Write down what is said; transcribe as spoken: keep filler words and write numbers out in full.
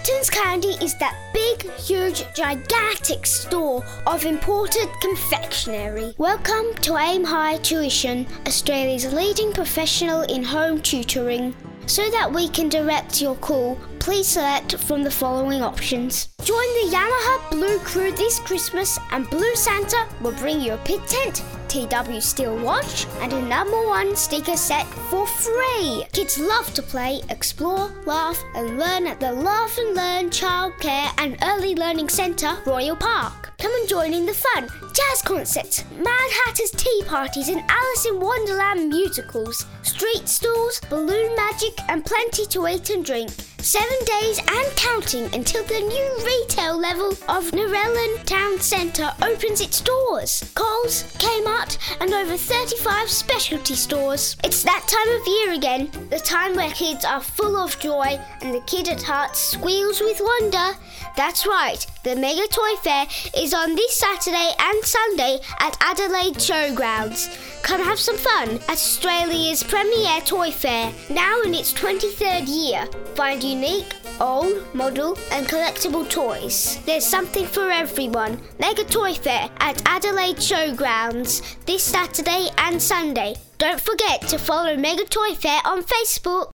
Martin's Candy is that big, huge, gigantic store of imported confectionery. Welcome to Aim High Tuition, Australia's leading professional in home tutoring. So that we can direct your call, please select from the following options. Join the Yamaha Blue Crew this Christmas and Blue Santa will bring you a pit tent, T W Steel watch and a number one sticker set for free. Kids love to play, explore, laugh and learn at the Laugh and Learn Childcare and Early Learning Centre, Royal Park. Come and join in the fun. Jazz concerts, Mad Hatter's tea parties and Alice in Wonderland musicals, street stalls, balloon magic and plenty to eat and drink. Seven days and counting until the new retail level of Narellan Town Centre opens its doors. Coles, Kmart and over thirty-five specialty stores. It's that time of year again, the time where kids are full of joy and the kid at heart squeals with wonder. That's right, the Mega Toy Fair is on this Saturday and Sunday at Adelaide Showgrounds. Come have some fun at Australia's premier toy fair, now in its twenty-third year. Find unique, old, model and collectible toys. There's something for everyone. Mega Toy Fair at Adelaide Showgrounds this Saturday and Sunday. Don't forget to follow Mega Toy Fair on Facebook.